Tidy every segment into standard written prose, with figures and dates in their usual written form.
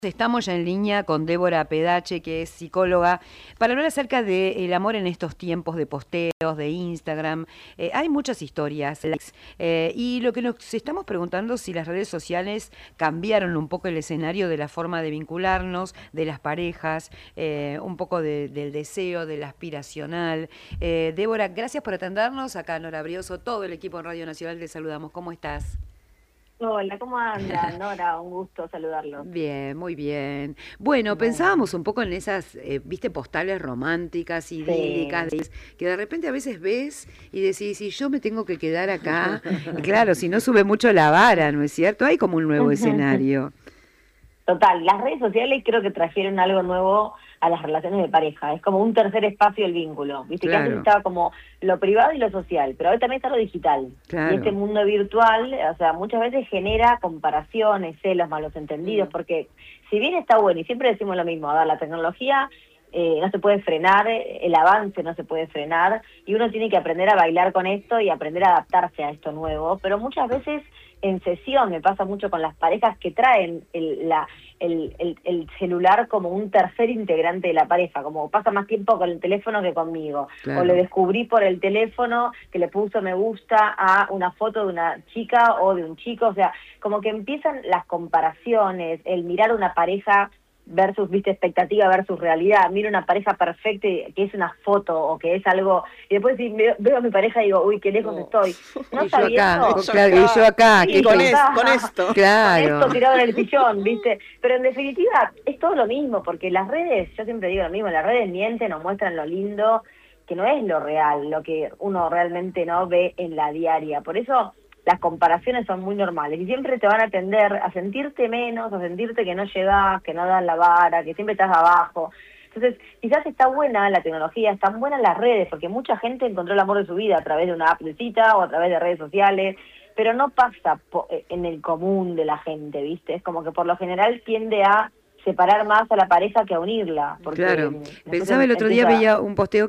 Estamos ya en línea con Débora Pedache, que es psicóloga, para hablar acerca del amor en estos tiempos de posteos, de Instagram. Hay muchas historias y lo que nos estamos preguntando si las redes sociales cambiaron un poco el escenario de la forma de vincularnos, de las parejas, un poco del deseo, del aspiracional. Débora, gracias por atendernos. Acá Nora Brioso, todo el equipo en Radio Nacional te saludamos. ¿Cómo estás? Hola, ¿cómo andan? Nora, un gusto saludarlos. Bien, muy bien. Bueno, Bueno, pensábamos un poco en esas, viste, postales románticas, idílicas, sí. que de repente a veces ves y decís, si yo me tengo que quedar acá, y claro, si no sube mucho la vara, ¿no es cierto? Hay como un nuevo escenario. Total, las redes sociales creo que trajeron algo nuevo a las relaciones de pareja. Es como un tercer espacio del vínculo. Viste que antes Claro, estaba como lo privado y lo social, pero hoy también está lo digital. Y este claro. mundo virtual, o sea, muchas veces genera comparaciones, celos, malos entendidos, Mm, porque si bien está bueno, y siempre decimos lo mismo, a ver, la tecnología no se puede frenar, el avance no se puede frenar, y uno tiene que aprender a bailar con esto y aprender a adaptarse a esto nuevo, pero muchas veces en sesión, me pasa mucho con las parejas que traen el celular como un tercer integrante de la pareja, como pasa más tiempo con el teléfono que conmigo, o le claro. descubrí por el teléfono que le puso me gusta a una foto de una chica o de un chico, o sea, como que empiezan las comparaciones, el mirar una pareja versus, viste, expectativa versus realidad. Miro una pareja perfecta que es una foto o que es algo, y después si veo a mi pareja y digo, uy, qué lejos No. estoy. No Y yo acá, sabiendo, claro, y yo acá, sí, ¿qué, Con, qué? con esto. con Claro. esto tirado en el sillón, viste. Pero en definitiva es todo lo mismo, porque las redes, yo siempre digo lo mismo, las redes mienten o muestran lo lindo, que no es lo real, lo que uno realmente no ve en la diaria. Por eso las comparaciones son muy normales y siempre te van a tender a sentirte menos, a sentirte que no llegás, que no das la vara, que siempre estás abajo. Entonces, quizás está buena la tecnología, están buenas las redes, porque mucha gente encontró el amor de su vida a través de una app de cita o a través de redes sociales, pero no pasa en el común de la gente, ¿viste? Es como que por lo general tiende a separar más a la pareja que a unirla, porque Claro, después pensaba el otro día, empieza... veía un posteo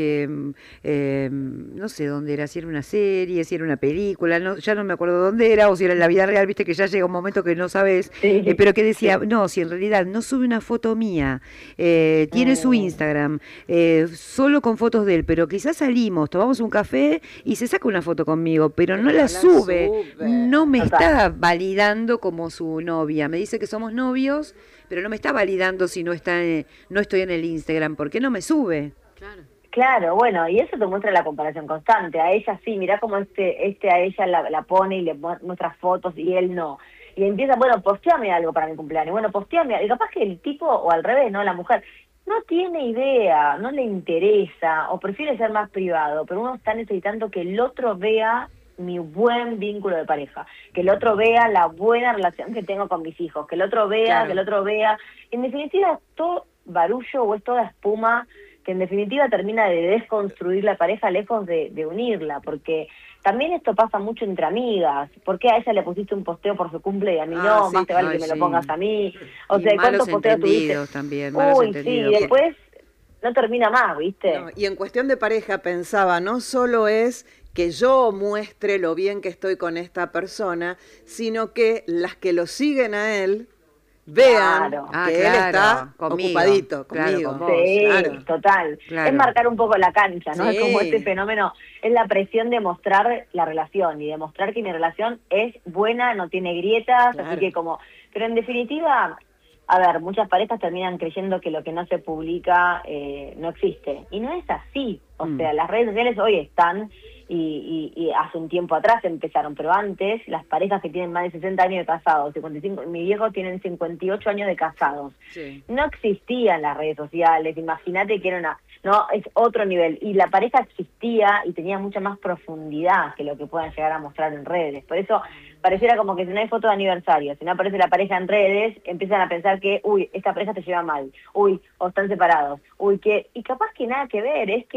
que no sé dónde era, si era una serie, si era una película, no, ya no me acuerdo dónde era, o si era en la vida real, viste que ya llega un momento que no sabes, Sí, pero que decía, sí. no, si en realidad no sube una foto mía, tiene su Mm, Instagram, solo con fotos de él, pero quizás salimos, tomamos un café y se saca una foto conmigo, pero no Pero la no la sube, sube. no me total. está validando como su novia, me dice que somos novios, pero no me está validando si no está, no estoy en el Instagram, ¿por qué no me sube? Claro. Claro, bueno, y eso te muestra la comparación constante. A ella sí, mirá cómo este a ella la pone y le muestra fotos y él no. Y empieza, bueno, posteame algo para mi cumpleaños, bueno, posteame, y capaz que el tipo, o al revés, ¿no? La mujer, no tiene idea, no le interesa, o prefiere ser más privado, pero uno está necesitando que el otro vea mi buen vínculo de pareja, que el otro vea la buena relación que tengo con mis hijos, que el otro vea, que el Claro. otro vea. En definitiva, es todo barullo o es toda espuma que en definitiva termina de desconstruir la pareja lejos de unirla, porque también esto pasa mucho entre amigas. ¿Por qué a ella le pusiste un posteo por su cumple y a mí Ah, no? sí. Más te vale Ay, que me lo sí. pongas a mí. O Y sea, malos ¿cuántos posteos tuviste? entendidos también, malos Uy, sí, y entendidos. Y, después no termina más, no, ¿viste? y en cuestión de pareja pensaba, no solo es que yo muestre lo bien que estoy con esta persona, sino que las que lo siguen a él vean Claro. Ah, que él claro, está conmigo, ocupadito claro, con conmigo. vos, Sí, Claro. total. Es claro. marcar un poco la cancha, ¿no? Es como este Sí. fenómeno, es la presión de mostrar la relación y demostrar que mi relación es buena, no tiene grietas, así Claro. que como... Pero en definitiva, a ver, muchas parejas terminan creyendo que lo que no se publica no existe. Y no es así. O Mm, sea, las redes sociales hoy están y hace un tiempo atrás empezaron, pero antes las parejas que tienen más de 60 años de casados, 55, mi viejo tienen 58 años de casados, Sí. no existían las redes sociales, imagínate que era una, no, es otro nivel, y la pareja existía y tenía mucha más profundidad que lo que puedan llegar a mostrar en redes, por eso pareciera como que si no hay foto de aniversario, si no aparece la pareja en redes, empiezan a pensar que, uy, esta pareja se lleva mal, uy, o están separados, uy, que, y capaz que nada que ver, es que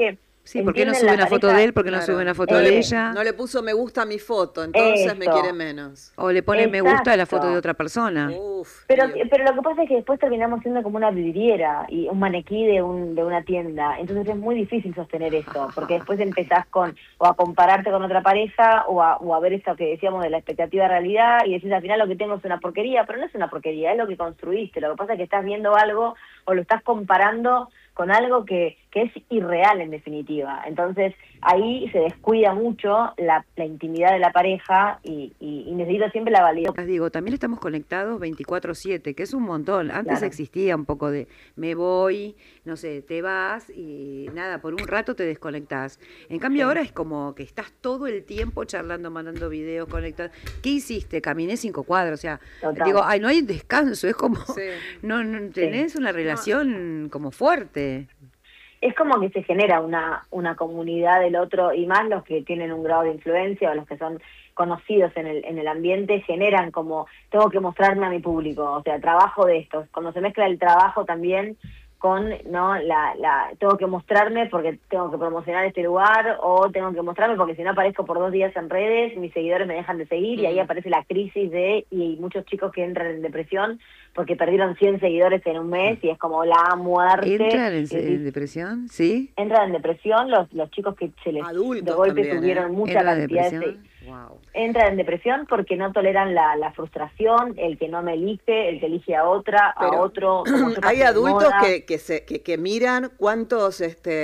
Sí, ¿por qué no entienden sube la una foto pareja. de él? ¿Por qué no sube una foto de ella? No le puso me gusta a mi foto, entonces me Eso. quiere menos. O le pone me gusta a la foto Exacto. de otra persona. Uf, Pero Dios. lo que pasa es que después terminamos siendo como una vidriera y un maniquí de una tienda. Entonces es muy difícil sostener esto, porque después empezás o a compararte con otra pareja o a ver esto que decíamos de la expectativa de realidad y decís al final lo que tengo es una porquería, pero no es una porquería, es lo que construiste. Lo que pasa es que estás viendo algo o lo estás comparando con algo que es irreal en definitiva. Entonces ahí se descuida mucho la intimidad de la pareja y necesito siempre la validación. Les digo, también estamos conectados 24/7, que es un montón. Antes Claro. existía un poco de me voy, no sé, te vas y nada, por un rato te desconectás. En cambio Sí. ahora es como que estás todo el tiempo charlando, mandando videos, conectado. ¿Qué hiciste? Caminé 5 cuadras, o sea, Total. digo, ay, no hay descanso, es como, Sí. no tenés una relación como fuerte. Es como que se genera una comunidad del otro, y más los que tienen un grado de influencia o los que son conocidos en el ambiente, generan como, tengo que mostrarme a mi público, o sea, trabajo de esto. Cuando se mezcla el trabajo también con, ¿no? Tengo que mostrarme porque tengo que promocionar este lugar, o tengo que mostrarme porque si no aparezco por 2 días en redes, mis seguidores me dejan de seguir, y ahí aparece la crisis y muchos chicos que entran en depresión porque perdieron 100 seguidores en un mes, y es como la muerte. ¿Entran Y decís, en depresión? ¿Sí? entran en depresión los chicos que se les Adultos de golpe también, tuvieron mucha ¿Entran en cantidad depresión? de Wow. entran en depresión porque no toleran la frustración, el que no me elige, el que elige a otra, a Pero otro. Como yo hay paso de adultos moda. que miran cuántos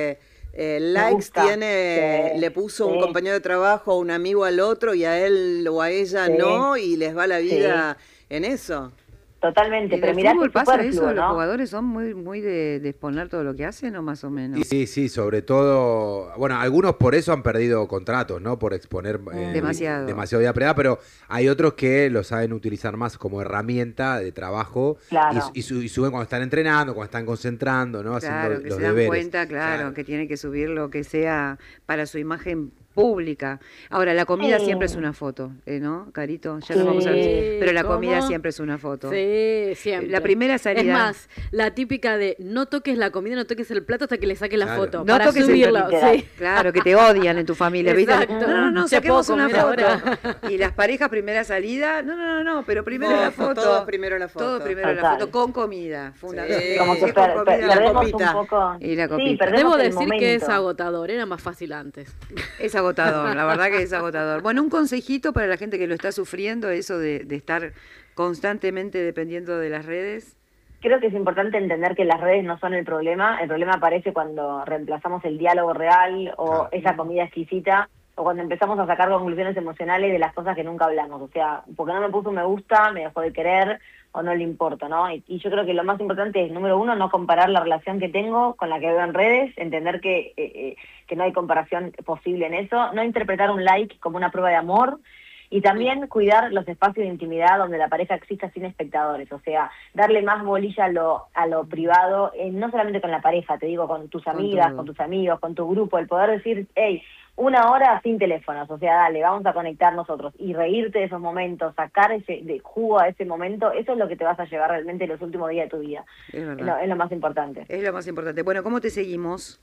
likes gusta. tiene, Sí, le puso un sí. compañero de trabajo, un amigo al otro, y a él o a ella Sí. no, y les va la vida en eso. Totalmente, ¿Y en pero el mirá que fútbol es pasa eso? superfluo, ¿Los ¿no? jugadores son muy de exponer todo lo que hacen o más o menos? Sí, sí, sobre todo, bueno, algunos por eso han perdido contratos, ¿no? Por exponer Demasiado. demasiado vida privada, pero hay otros que lo saben utilizar más como herramienta de trabajo Claro. y suben cuando están entrenando, cuando están concentrando, ¿no? Claro, Haciendo que los se dan deberes. cuenta, claro, que tiene que subir lo que sea para su imagen pública. Ahora, la comida Sí. siempre es una foto, ¿no, Carito? Ya Sí. nos vamos a ver. Sí, Pero la ¿cómo? comida siempre es una foto. Sí, siempre. La primera salida. Es más, la típica de no toques la comida, no toques el plato hasta que le saques la Claro. foto. No para toques el subirlo. plato. Sí. Claro, que te odian en tu familia, ¿viste? Exacto. No, Ya saquemos puedo una comer foto. ahora. Y las parejas, primera salida, no, pero primero la foto. Todo primero la foto. Todo primero la Total. foto, con comida, fundamentalmente. Como que Sí, con comida, la perdemos un copita. poco. Y la Sí, copita. perdemos Debo el decir que es momento. agotador, era más fácil antes. Es agotador, la verdad que es agotador. Bueno, un consejito para la gente que lo está sufriendo, eso de estar constantemente dependiendo de las redes. Creo que es importante entender que las redes no son el problema aparece cuando reemplazamos el diálogo real o Claro. esa comida exquisita, o cuando empezamos a sacar conclusiones emocionales de las cosas que nunca hablamos. O sea, porque no me puso un me gusta, me dejó de querer o no le importo, ¿no? Y yo creo que lo más importante es, número uno, no comparar la relación que tengo con la que veo en redes, entender que no hay comparación posible en eso, no interpretar un like como una prueba de amor, y también cuidar los espacios de intimidad donde la pareja exista sin espectadores, o sea, darle más bolilla a lo privado, no solamente con la pareja, te digo, con tus amigas, todo. con tus amigos, con tu grupo, el poder decir, hey, 1 hora sin teléfonos, o sea, dale, vamos a conectar nosotros, y reírte de esos momentos, sacar de jugo a ese momento, eso es lo que te vas a llevar realmente los últimos días de tu vida, Es verdad. es lo más importante. Es lo más importante. Bueno, ¿cómo te seguimos?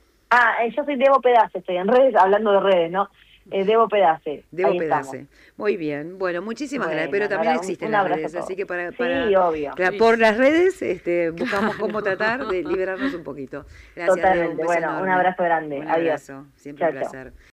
Yo soy Debo Pedace, estoy en redes, hablando de redes, ¿no? Debo Pedace. Debo ahí estamos. Pedace. Muy bien. Bueno, muchísimas Bueno, gracias. Pero también nada, existen un las abrazo redes, a todos. así que para Sí, obvio. claro, por las redes buscamos cómo tratar de liberarnos un poquito. Gracias, Debo, Totalmente. un beso Bueno, un enorme. abrazo grande. Un Adiós. abrazo. Siempre un Chao, chao. placer.